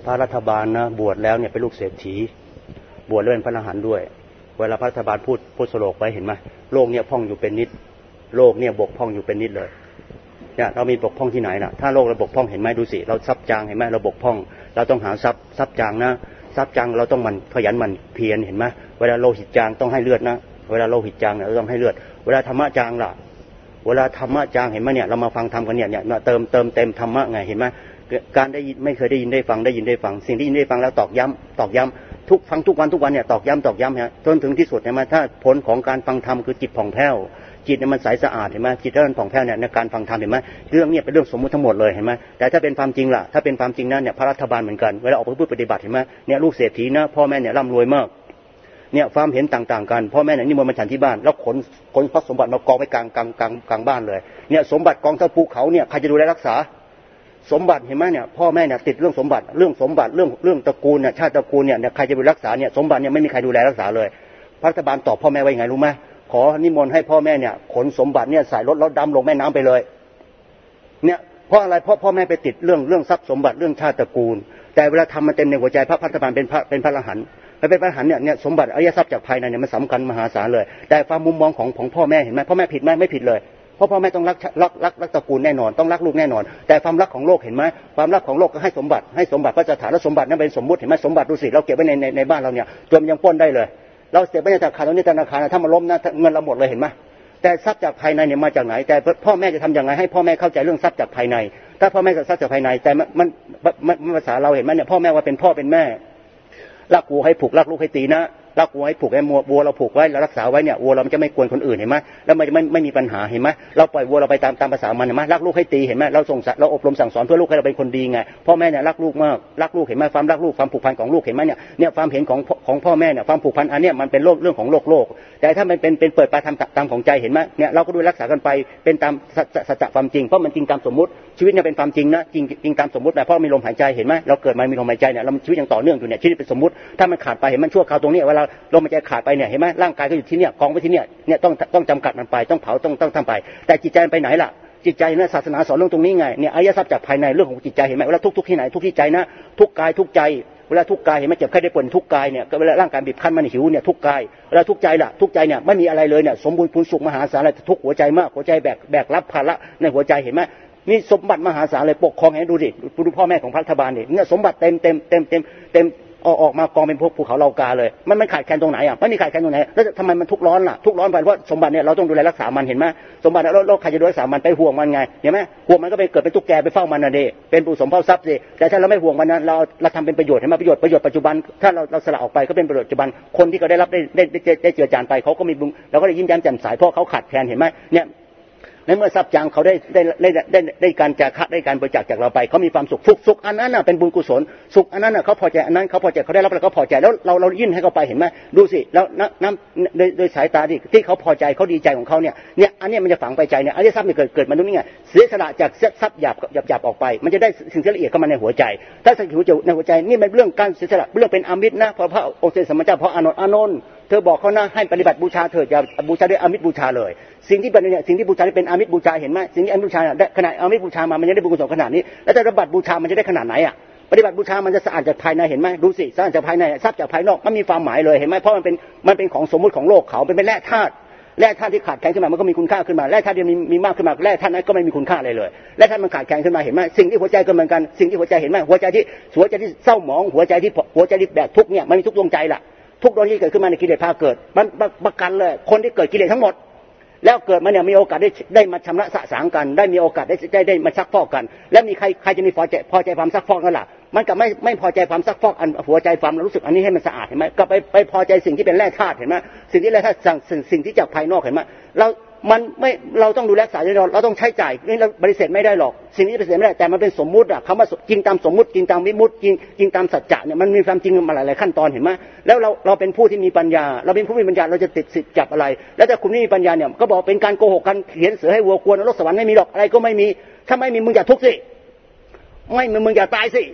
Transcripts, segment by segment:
พระรัฐบาลนะบวชแล้วเนี่ยเป็นลูกเศรษฐีบวชแล้วเป็นพระอรหันต์ด้วยเวลาพระรัฐบาลพูดสโลกไว้เห็นไหมโลกเนี่ยพร่องอยู่เป็นนิดโลกเนี่ยบกพร่องอยู่เป็นนิดเลยเนี่ยเรามีบกพร่องที่ไหนล่ะถ้าโลกเราบกพร่องเห็นไหมดูสิเราทรัพย์จางเห็นไหมเราบกพร่องเราต้องหาทรัพย์จางนะทรัพย์จางเราต้องมันขยันมันเพียรเห็นไหมเวลาโลหิตจางต้องให้เลือดนะเวลาโลหิตจางเนี่ยเราต้องให้เลือดเวลาธรรมะจางล่ะเวลาธรรมะจางเห็นไหมเนี่ยเรามาฟังธรรมกันเนี่ยเติมเต็มธรรมะไงเห็นไหมการได้ยินไม่เคยได้ยินได้ฟังสิ่งที่ยินได้ฟังแล้วตอกย้ำฟังทุกวันเนี่ยตอกย้ำฮะจนถึงที่สุดเห็นไหมถ้าผลของการฟังธรรมคือจิตผ่องแผ้วจิตเนี่ยมันใสสะอาดเห็นไหมจิตที่มันผ่องแผ้วเนี่ยในการฟังธรรมเห็นไหมเรื่องเนี่ยเป็นเรื่องสมมุติทั้งหมดเลยเห็นไหมแต่ถ้าเป็นความจริงล่ะถ้าเป็นความจริงนั้นเนี่ยพระรัฐบาลเหมือนกันเวลาออกไปพูดปฏิบัติเห็นไหมเนี่ยลูกเศรษฐีนะพ่อแม่เนี่ยร่ำรวยมากเนี่ยความเห็นต่างๆกันพ่อแม่เนี่ยนิมนต์มาฉันที่บ้านแล้วขนทรัพย์สมบัติมากองไว้กลางบ้านเลยเนี่ยสมบัติกองเท่าภูเขาเนี่ยใครจะดูแลรักษาสมบัติเห็นไหมเนี่ยพ่อแม่เนี่ยติดเรื่องสมบัติเรื่องตระกูลเนี่ยชาติตระกูลเนี่ยใครจะดูรักษาเนี่ยสมบัติเนี่ยไม่มีใครดูแลรักษาเลยรัฐบาลตอบพ่อแม่ว่ายังไงรู้ไหมขอนิมนต์ให้พ่อแม่เนี่ยขนสมบัติเนี่ยใส่รถแล้วดำลงแม่น้ำไปเลยเนี่ยเพราะอะไรเพราะพ่อแม่ไปติดเรื่องทรัพย์สมบัติเรื่องชาติตระกูลแต่เวลาทำมันเต็มในหัวใจพระรัฐบาลเป็นพระอรหันต์เป็นพระอรหันต์เนี่ยสมบัติอริยทรัพย์จากภายในเนี่ยมันสำคัญมหาศาลเลยแต่ความมุมมองของพ่อแม่เห็นไหมพ่อแม่ผิดไหมไม่ผิดเลยเพราะพ่อแม่ต้องรักตระกูลแน่นอนต้องรักลูกแน่นอนแต่ความรักของโลกเห็นไหมความรักของโลกก็ให้สมบัติพระสถานและสมบัตินั้นเป็นสมมุติเห็นไหมสมบัติดูสิเราเก็บไว้ในบ้านเราเนี่ยจนยังปล้นได้เลยเราเสียไปในธนาคารเราในธนาคารถ้ามันล้มนะเงินเราหมดเลยเห็นไหมแต่ทรัพย์จากภายในเนี่ยมาจากไหนแต่พ่อแม่จะทำยังไงให้พ่อแม่เข้าใจเรื่องทรัพย์จากภายในถ้าพ่อแม่จะทรัพย์จากภายในแต่มันภาษาเราเห็นไหมเนี่ยพ่อแม่ว่าเป็นพ่อเป็นแม่รักวัวให้ผูกรักลูกให้ตีนะรักวัวให้ผูกให้วัวเราผูกไว้เรารักษาไว้เนี่ยวัวเรามันจะไม่กวนคนอื่นเห็นไหมแล้วมันจะไม่มีปัญหาเห็นไหมเราปล่อยวัวเราไปตามภาษามันเห็นไหมรักลูกให้ตีเห็นไหมเราอบรมสั่งสอนเพื่อลูกให้เราเป็นคนดีไงพ่อแม่เนี่ยรักลูกมากรักลูกเห็นไหมความรักลูกความผูกพันของลูกเห็นไหมเนี่ยความเห็นของพ่อแม่เนี่ยความผูกพันอันเนี้ยมันเป็นเรื่องของโลกแต่ถ้ามันเป็นเปิดปากตามของใจเห็นไหมเนี่ยเราก็ดูรักษากันไปเป็นตามสัจจะความจริงเพราะมันจริงตามสมมุติชีวิตเนี่ยเป็นความจริงนะจริงตามสมมุตินะเพราะมีลมหายใจเห็นไหมเราเกิดมามีลมหายใจเนี่ยเราชีวิตยังต่อเนื่องอยู่เนี่ยชีวิตเป็นสมมุติถ้ามันขาดไปเห็นมันชั่วคราวตรงนี้เวลาลมหายใจขาดไปเนี่ยเห็นไหมร่างกายก็อยู่ที่เนี่ยกองไว้ที่เนี่ยต้องจำกัดมันไปต้องเผาต้องทำไปแต่จิตใจมันไปไหนล่ะจิตใจนะศาสนาสอนเรื่องตรงนี้ไงเนี่ยอริยทรัพย์จากภายในเรื่องของจิตใจเห็นไหมเวลาทุกที่ไหนทุกที่ใจนะทุกกายทุกใจเวลาทุกกายเห็นไหมเจ็บไข้ได้ป่วยทุกกายเนี่ยเวลาร่างกายบีบคั้นมันหิวเนี่ยทุกกายเวลาทุกใจล่ะทุกใจเนี่ยไม่มีอะไรเลยเนี่ยสมบูรณ์พูนสุขมหาศาลเลยทุกหัวใจมากหัวใจแบกรับภาระในหัวใจเห็นไหมนี่สมบัติมหาศาลเลยปกครองให้ดูดิดูพ่อแม่ของพระรัฐบาลเนี่ยสมบัติเต็มออกมากองเป็นภูเขาเหล่ากาเลยมันขาดแคลนตรงไหนอ่ะไม่มีขาดแคลนตรงไหนแล้วทำไมมันทุกร้อนล่ะทุกร้อนไปเพราะสมบัติเนี่ยเราต้องดูแลรักษามันเห็นไหมสมบัติแล้วใครจะดูรักษามันไปห่วงมันไงเห็นไหมห่วงมันก็ไปเกิดเป็นตุ๊กแกไปเฝ้ามันน่ะดิเป็นผู้สมเฝ้าทรัพย์สิแต่ถ้าเราไม่ห่วงมันนั้นเราทำเป็นประโยชน์เห็นไหมประโยชน์ปัจจุบันถ้าเราสละออกไปก็เป็นประโยชน์ปัจจุบันคนที่เขาได้รับได้เจือจานไปเขาก็มีบุญเราก็ได้ยิ้มแย้มแจ่มใสเพราะเขาขาดแคลนเห็นไหมเนี่ยในเมื่อทรัพย์จางเขาได้การจาคะได้การบริจาคจากเราไปเขามีความสุขอันนั้นน่ะเป็นบุญกุศลสุขอันนั้นน่ะเขาพอใจอันนั้นเขาพอใจเขาได้รับแล้วก็พอใจแล้วเรายื่นให้เขาไปเห็นไหมดูสิแล้วน้ำโดยสายตาที่เขาพอใจเขาดีใจของเขาเนี่ยอันนี้มันจะฝังไปใจเนี่ยอริยทรัพย์มันเกิดมาตรงนี้ไงเสียสละจากทรัพย์หยาบออกไปมันจะได้สิ่งที่ละเอียดเข้ามาในหัวใจถ้าสิ่งที่ในหัวใจนี่เป็นเรื่องการเสียสละเรื่องเป็นอามิตรนะพระองค์เสด็จสมมาเจ้าพระอานนท์เธอบอกเขานะให้ปฏิบัติบูชาเถิดอย่าบูชาด้วยอามิตรบูชาเลยสิ่งที่เป็นเนี่ยสิ่งที่บูชาที่เป็นอามิตรบูชาเห็นไหมสิ่งที่อามิตรบูชาได้ขนาดอามิตรบูชามามันยังได้บุญกุศลขนาดนี้แล้วถ้าปฏิบัติบูชามันจะได้ขนาดไหนอ่ะปฏิบัติบูชามันจะสะอาดจากภายในเห็นไหมดูสิสะอาดจากภายในทรัพย์จากภายนอกมันมีความหมายเลยเห็นไหมเพราะมันเป็นของสมมุติของโลกเขาเป็นแร่ธาตุที่ขาดแคลนขึ้นมามันก็มีคุณค่าขึ้นมาแร่ธาตุที่มีมากขึ้นมาแร่ธาตุนั้นก็ไม่มีคุณค่าอะไรเลยแร่ธาตุมันขาดแคลนขึ้นมาเห็นไหมสิ่งที่หัวใจก็เหมือนกันสิ่งที่หัวใจเห็นไหมหัวใจที่เศร้าหมองหัวใจที่แบกทุกข์เนี่ยมันมีทุกดวงใจล่ะทุกดวงที่เกิดขึ้นมาในกิเลสพาเกิดมันประกันเลยคนที่เกิดกิเลสทั้งหมดแล้วเกิดมาเนี่ยมีโอกาสได้มาชำระสะสางกันได้มีโอกาสได้มาซักฟอกกันแล้วมีใครจะมีพอใจความซักฟอกนั่นล่ะมันกับไม่พอใจความซักฟอกอันหัวใจความรู้สึกอันนี้ให้มันสะอาดเห็นไหมก็ไปพอใจสิ่งที่เป็นแร่ธาตุเห็นไหมสิ่งที่แร่ธาตุสิ่งที่จากภายนอกเห็นไหมเราต้องดูแลรักษาเราต้องใช้จ่ายนี่เราปฏิเสธไม่ได้หรอกสิ่งนี้ปฏิเสธไม่ได้แต่มันเป็นสมมุติอะคำว่าจริงตามสมมุติจริงตามวิมุตติจริงตามสัจจะเนี่ยมันมีความจริงมาหลายขั้นตอนเห็นไหมแล้วเราเป็นผู้ที่มีปัญญาเราเป็นผู้มีปัญญาเราจะติดสิทธิ์จับอะไรแล้วถ้าคุณไม่มีปัญญาเนี่ยก็บอกเป็นการโกหกกันเขียนเสือให้วัวควรนรกสวรรค์ไม่มีหรอกอะไรก็ไม่มีถ้าไม่มีมึงอย่าทุกข์สิไม่มึงอย่าตายสิ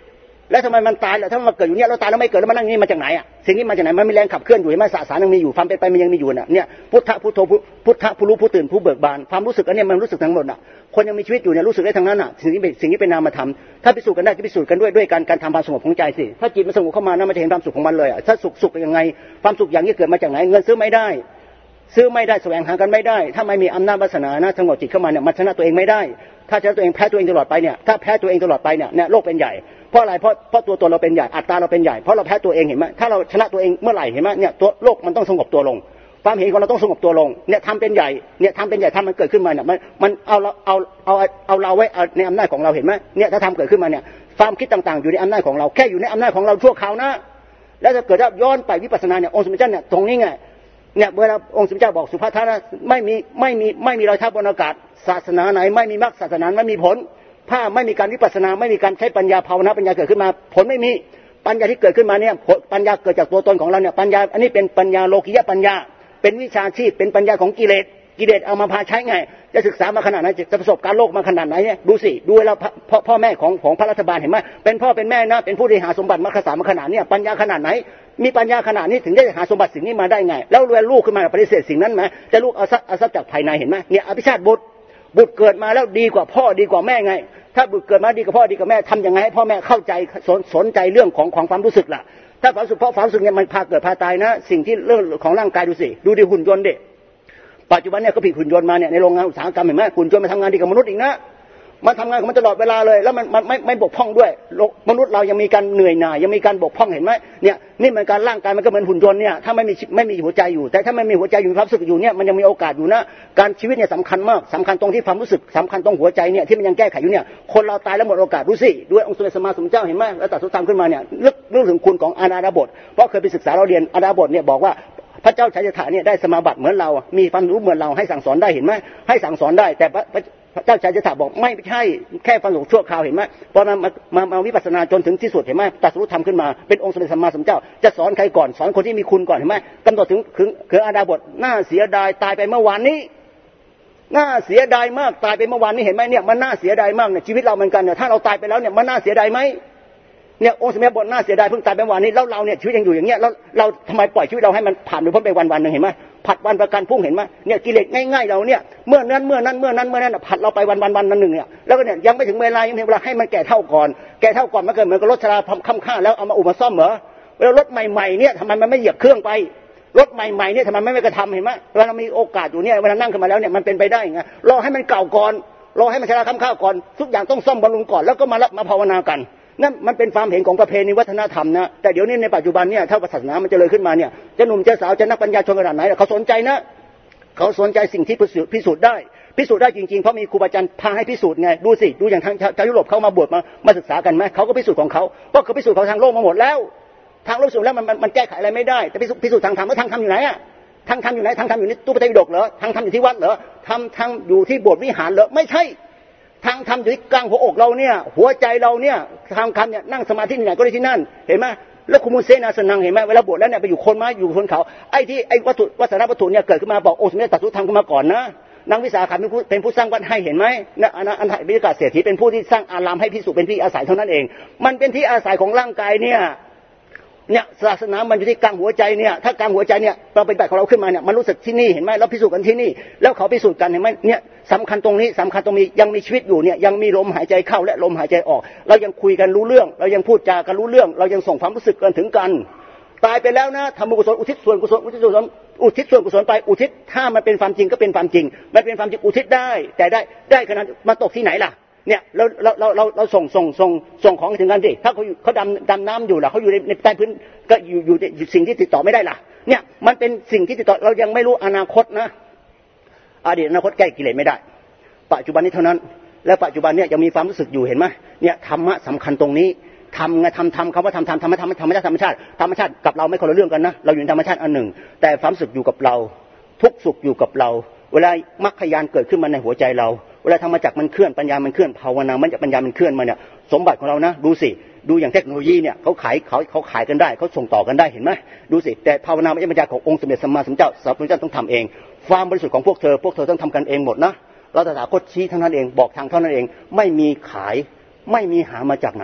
แล้วทำไมมันตายล่ะถ้ามันเกิดอยู่เนี่ยเราตายแล้วไม่เกิดแล้วมันนั่งนี่มาจากไหนอ่ะสิ่งนี้มาจากไหนมันมีแรงขับเคลื่อนอยู่ไหมสสารยังมีอยู่ความเป็นไปมันยังมีอยู่น่ะเนี่ยพุทธพุทโธพุทธผู้รู้ผู้ตื่นผู้เบิกบานความรู้สึกอันนี้มันรู้สึกทั้งหมดน่ะคนยังมีชีวิตอยู่เนี่ยรู้สึกได้ทั้งนั้นน่ะสิ่งนี้เป็นนามธรรมถ้าพิสูจน์กันได้จะพิสูจน์กันด้วยการทำความสงบของใจสิถ้าจิตมันสงบเข้ามานะมันจะเห็นความสุขของมันเลยถ้าสุขยังไงความสุขอย่างนี้เกิดมาจากไหนเงินซื้อไม่ได้แสวงหากันไม่ได้ถ้าไม่มีอำนาจวาสนานะสงบจิตเข้ามาเนี่ยมันชนะตัวเองไม่ได้ถ้าชนะตัวเองแพ้ตัวเองตลอดไปเนี่ยถ้าแพ้ตัวเองตลอดไปเนี่ยโลกเป็นใหญ่เพราะอะไรเพราะตัวตนเราเป็นใหญ่อัตตาเราเป็นใหญ่เพราะเราแพ้ตัวเองเห็นไหมถ้าเราชนะตัวเองเมื่อไหร่เห็นไหมเนี่ยตัวโลกมันต้องสงบตัวลงความเห็นของเราต้องสงบตัวลงเนี่ยทำเป็นใหญ่เนี่ยทำเป็นใหญ่ทำมันเกิดขึ้นมาเนี่ยมันเอาเราไว้ในอำนาจของเราเห็นไหมเนี่ยถ้าทำเกิดขึ้นมาเนี่ยความคิดต่างๆอยู่ในอำนาจของเราแค่อยู่ในอำนาจของเราชั่วคราวนะแล้วจะเกิดย้อนไปวิปัสสนาเนี่ยองค์สมเด็จเนี่ยตรงนี้ไงเนี่ยเวลาองค์สมเด็จบอกสุภัททนะไม่มีรอยเท้าบนอากาศศาสนาไหนไม่มีมรรคศาสนาไม่มีผลถ้าไม่มีการวิปัสสนาไม่มีการใช้ปัญญาภาวนาปัญญาเกิดขึ้นมาผลไม่มีปัญญาที่เกิดขึ้นมาเนี่ยปัญญาเกิดจากตัวตนของเราเนี่ยปัญญาอันนี้เป็นปัญญาโลกิยะปัญญาเป็นวิชาชีพเป็นปัญญาของกิเลสเอามาพาใช้ไงจะศึกษามาขนาดไหนจะประสบการณ์โลกมาขนาดไหนเนี่ยดูสิดูแล้วพ่อแม่ของพระรัฐบาลเห็นไหมเป็นพ่อเป็นแม่นะเป็นผู้ที่หาสมบัติมรรคสามมาขนาดเนี่ยปัญญาขนาดไหนมีปัญญาขนาดนี้ถึงได้หาสมบัติสิ่งนี้มาได้ไงแล้วรวยลูกขึ้นมาปฏิเสธสิ่งนั้นไหมจะลูกเอาทรัพย์จากภายในเห็นไหมเนี่ยอภิชาติบุตรเกิดมาแล้วดีกว่าพ่อดีกว่าแม่ไงถ้าบุตรเกิดมาดีกว่าพ่อดีกว่าแม่ทำยังไงให้พ่อแม่เข้าใจสนใจเรื่องของความรู้สึกล่ะถ้าความรู้สึกเพราะความรู้สึกเนี่ยมันพาเกิดพาตายนะสิ่งที่เรื่องของร่างกายดูสิดูดิหุ่นยนต์ดิปัจจุบันเนี่ยก็ผลิตหุ่นยนต์มาเนี่ยในโรงงานอุตสาหกรรมเห็นไหมหุ่นยนต์มาทำงานดีกับมนุษย์อีกนะมันทำงานของมันตลอดเวลาเลยแล้วมันไม่บกพร่องด้วยมนุษย์เรายังมีการเหนื่อยหน่ายยังมีการบกพร่องเห็นไหมเนี่ยนี่มันการร่างกายมันก็เหมือนหุ่นยนต์เนี่ยถ้าไม่มีหัวใจอยู่แต่ถ้าไม่มีหัวใจอยู่ความรู้สึกอยู่เนี่ยมันยังมีโอกาสอยู่นะการชีวิตเนี่ยสำคัญมากสำคัญตรงที่ความรู้สึกสำคัญตรงหัวใจเนี่ยที่มันยังแก้ไขอยู่เนี่ยคนเราตายแล้วหมดโอกาสดูสิด้วยองค์สมเด็จสัมมาสัมพุทธเจ้าเห็นไหมแล้วตรัสธรรมขึ้นมาเนี่ยเรื่องถึงคุณของอานาดาบทเพราะเคยไปศึกษาเราเรียนอานาดาบทเนี่ยบอกว่าพระเจ้าชัยสิทธัตถะเนี่ยได้สมาบัติเหมือนเรามีความรู้เหมือนเราให้สั่งสอนได้เห็นไหมให้สั่งสอนได้แต่พระเจ้าชัยสิทธัตถะบอกไม่ใช่แค่ฟังชั่วคราวเห็นไหมพอมาวิปัสสนาจนถึงที่สุดเห็นไหมตรัสรู้ธรรมขึ้นมาเป็นองค์สมเด็จสัมมาสัมพุทธเจ้าจะสอนใครก่อนสอนคนที่มีคุณก่อนเห็นไหมกำหนดถึงอานาดาบทน่าเสียดายตายไปเมื่อวานนี้น่าเสียดายมากตายไปเมื่อวานนี้เห็นไหมเนี่ยมันน่าเสียดายมากเนี่ยชีวิตเราเหมือนกันเนี่ยถ้าเราตายไปแล้วเนี่ยมันน่าเสียดายไหมเนี่ยองค์สมเด็จบทน่าเสียดายเพิ่งตายไปวันนี้แล้วเราเนี่ยชีวิตยังอยู่อย่างเงี้ยแล้วเราทำไมปล่อยชีวิตเราให้มันผ่านไปพ้นไปวันๆนึงเห็นไหมผัดวันประกันพรุ่งเห็นไหมเนี่ยกิเลสง่ายๆเราเนี่ยเมื่อนั้นผัดเราไปวันนั้นหนึ่งเนี่ยแล้วก็เนี่ยยังไม่ถึงเวลาให้มันแก่เท่าก่อนมันเกิดเหมือนกับรถชราค่ำค่าแล้วเอามาอุปซ่อมเหรอแล้วรถใหม่ๆเนี่ยทำไมมันไม่เหยียบเครื่องไปรถใหม่ๆเนี่ยทำไมไม่กระทำเห็นไหมเวลาเรามีโอกาสอยู่เนี่ยเวลานั่งขึ้นมาแล้วเนี่ยมันเป็นไปได้ไงรอให้มันเก่าก่อนรอให้มันชราค่ำค่าก่อนทุกอย่างต้องซ่อมบำรุงก่อนแล้วก็มาภาวนากันนั่นมันเป็นความเห็นของประเพณีวัฒนธรรมนะแต่เดี๋ยวนี้ในปัจจุบันเนี่ยถ้าศาสนามันเจริญขึ้นมาเนี่ยจะหนุ่มจะสาวจะนักปัญญาชนขนาดไหนเขาสนใจนะเขาสนใจสิ่งที่พิสูจน์ได้จริงๆเพราะมีครูบาอาจารย์พาให้พิสูจน์ไงดูสิดูอย่างทางยุโรปเขามาบวชมาศึกษากันไหมเขาก็พิสูจน์ของเขาเพราะเขาพิสูจน์เขาทางโลกมาหมดแล้วทางโลกพิสูจน์แล้วมันแก้ไขอะไรไม่ได้แต่พิสูจน์ทางธรรมแล้วทางธรรมอยู่ไหนอะทางธรรมอยู่ไหนทางธรรมอยู่ในตู้พระไตรปิฎกเหรอทางธรรมอยู่ที่วัดเหรอทางอยู่ที่โบสถ์วิหารเหรอไม่ใช่ทางธรรมอยู่ที่กลางหัวอกเราเนี่ยหัวใจเราเนี่ยทางธรรมเนี่ยนั่งสมาธิที่ไหนก็ได้ที่นั่นเห็นไหมแล้วคุมุเซนาสนังเห็นไหมเวลาบวชแล้วเนี่ยไปอยู่คนไม้อยู่คนเขาไอ้วัตถุวัฒนวัตถุเนี่ยเกิดขึ้นมาบอกองค์สมเด็จตรัสรู้ธรรมขึ้นมาก่อนนะนางวิสาขาเป็นผู้สร้างวัดให้เห็นไหมนะอันไหวิกาเศรษฐีเป็นผู้ที่สร้างอารามให้ภิกษุเป็นที่อาศัยเท่านั้นเองมันเป็นที่อาศัยของร่างกายเนี่ยศาสนามันอยู่ที่กลางหัวใจเนี่ยถ้ากลางหัวใจเนี่ยเราเป็นแบบของเราขึ้นมาเนี่ยมันรู้สึกที่นี่เห็นไหมเราพิสูจน์กันที่นี่แล้วเขาพิสูจน์กันเห็นไหมเนี่ยสำคัญตรงนี้สำคัญตรงนี้ยังมีชีวิตอยู่เนี่ยยังมีลมหายใจเข้าและลมหายใจออกเรายังคุยกันรู้เรื่องเรายังพูดจากันรู้เรื่องเรายังส่งความรู้สึกกันถึงกันตายไปแล้วนะทำบุญกุศลอุทิศส่วนกุศลอุทิศส่วนกุศลไปอุทิศถ้ามันเป็นความจริงก็เป็นความจริงมันเป็นความจริงอุทิศได้แต่ได้ขนาดมาตกที่ไหนล่ะเนี่ยเราส่งของถึงกันสิถ้าเขาดำน้ำอยู่ล่ะเขาอยู่ในใต้พื้นก็อยู่สิ่งที่ติดต่อไม่ได้ล่ะเนี่ยมันเป็นสิ่งที่ติดต่อเรายังไม่รู้อนาคตนะอดีตอนาคตแก้กิเลสไม่ได้ปัจจุบันนี้เท่านั้นและปัจจุบันเนี่ยยังมีความรู้สึกอยู่เห็นไหมเนี่ยธรรมะสำคัญตรงนี้ทำคำว่าทำธรรมชาติกับเราไม่คนละเรื่องกันนะเราอยู่ในธรรมชาติอันหนึ่งแต่ความสุขอยู่กับเราทุกสุขอยู่กับเราเวลามรรคญาณเกิดขึ้นมาในหัวใจเราเวลาธรรมจักรมันเคลื่อนปัญญามันเคลื่อนภาวนามันจะปัญญามันเคลื่อนมาเนี่ยสมบัติของเรานะดูสิดูอย่างเทคโนโลยีเนี่ยเขาขายกันได้เขาส่งต่อกันได้เห็นไหมดูสิแต่ภาวนาไม่ใช่ปัญญาขององค์สมเด็จสัมมาสัมพุทธเจ้าสัพพุทธเจ้าต้องทำเองความบริสุทธิ์ของพวกเธอต้องทำกันเองหมดนะเราตถาคตชี้เท่านั้นเองบอกทางเท่านั้นเองไม่มีขายไม่มีหามาจากไหน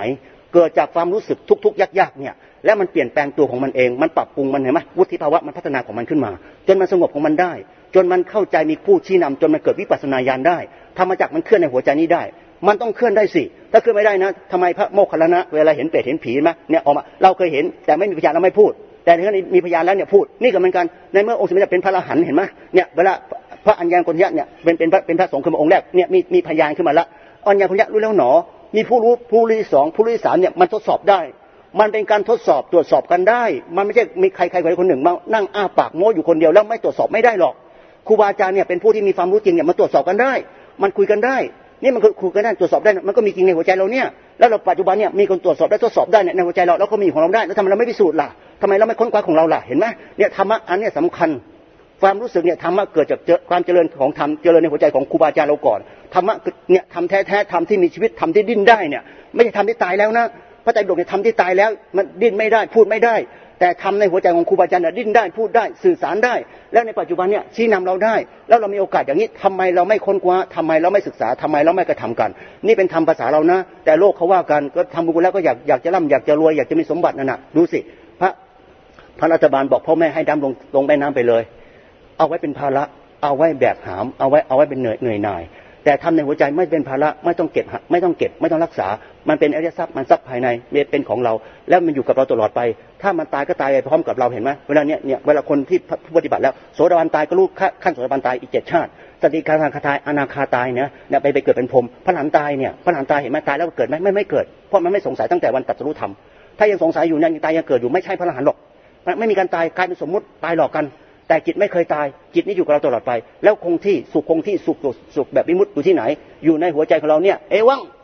เกิดจากความรู้สึกทุกๆยากๆเนี่ยและมันเปลี่ยนแปลงตัวของมันเองมันปรับปรุงมันเห็นไหมวุฒิภาวะมันพัฒนาของมันขึ้นมาจนมันสงบของมันได้จนมันเข้าใจมีผู้ชี้นำจนมันเกิดวิปัสสนาญาณได้ธรรมจักรมันเคลื่อนในหัวใจนี้ได้มันต้องเคลื่อนได้สิถ้าเคลื่อนไม่ได้นะทำไมพระโมคคัลลานะเวลาเห็นเปรตเห็นผีมั้ยเนี่ยออกมาเราเคยเห็นแต่ไม่มีพยานเราไม่พูดแต่ในนี้มีพยานแล้วเนี่ยพูดนี่ก็เหมือนกันในเมื่อองค์สมเด็จเป็นพระอรหันต์เห็นไหมเนี่ยเวลาพระอัญญาณโกณฑิยะเนี่ยเป็นพระสงฆ์ขึ้นมาองค์แรกเนี่ยมีพยานขึ้นมาละอัญญาณโกณฑิยะรู้แล้วหนอมีผู้รู้ที่สองผู้รู้ที่สามเนี่ยมันทดสอบได้มันเป็นการทดสอบตรวจสอบกันได้มันไม่ใช่มีใครคนหนึ่งมานั่งอ้าปากโม้อยู่คนเดียวแล้วไม่ตรวจสอบไม่ได้หรอกครูบาอาจารย์เนี่ยเป็นผู้ที่มีความรู้จริงเนี่ยมันตรวจสอบกันได้มันคุยกันได้นี่มันคุยกันได้ตรวจสอบได้มันก็มีจริงในหัวใจเราเนี่ยแล้วเราปัจจุบันเนี่ยมีคนตรวจสอบได้ทดสอบได้ในหัวใจเราแล้วก็มีของเราได้แล้วทำไมเราไม่พิสูจน์ล่ะทำไมเราไม่ค้นคว้าของเราล่ะเห็นไหมเนี่ยธรรมะอันนี้สำคัญความรู้สึกเนี่ยธรรมะเกิดจากความเจริญของธรรมเจริญในหัวใจของครูบาอาจารย์เราก่อนธรรมะเนี่ยธรรมแท้ๆธรรมที่มีชีวิตธรรมที่ดิ้นได้เนี่ยไม่ใช่ธรรมที่ตายแล้วนะพระไตรปิฎกเนี่ยธรรมที่ตายแล้วมันดิ้นไม่ได้พูดไม่ได้แต่ทำในหัวใจของครูบาอาจารย์ดิ้นได้พูดได้สื่อสารได้แล้วในปัจจุบันเนี่ยชี้นำเราได้แล้วเรามีโอกาสอย่างนี้ทำไมเราไม่ค้นคว้าทำไมเราไม่ศึกษาทำไมเราไม่กระทำกันนี่เป็นธรรมภาษาเรานะแต่โลกเขาว่ากันก็ทำบุญแล้วก็อยากจะร่ำอยากจะรวยอยากจะมีสมบัตินั่นน่ะดูสิพระรัฐบาลบอกพ่อแม่ให้ดำลงแม่น้ำไปเลยเอาไว้เป็นภาระเอาไว้แบกหามเอาไว้เป็นเหนื่อยหน่ายแต่ทำในหัวใจไม่เป็นภาระไม่ต้องเก็บไม่ต้องรักษามันเป็นอริยทรัพย์มันทรัพย์ภายในเป็นของเราแล้วมันอยู่กับเราตลอดไปถ้ามันตายก็ตายไปพร้อมกับเราเห็นไหมเวลาเนี่ยเวลาคนที่ปฏิบัติแล้วโสดาบันตายก็รู้ขั้นโสดาบันตายอีก7 ชาติสติคาทาตายอนาคาตายเนี่ยไปเกิดเป็นพรหมพระอรหันต์ตายเนี่ยพระอรหันต์ตายเห็นไหมตายแล้วเกิดไหมไม่เกิดเพราะมันไม่สงสัยตั้งแต่วันตรัสรู้ธรรมถ้ายังสงสัยอยู่เนี่ยยังตายยังเกิดอยู่ไม่ใช่พระอรหันต์หรอกไม่มีการตายกลายเป็นสมมุติตายหลอกกันแต่จิตไม่เคยตายจิตนี้อยู่กับเราตลอดไปแล้วคงที่สุขแบบวิมุตติอยู่ที่ไหนอยู่ในหัวใจของเราเนี่ยเอวัง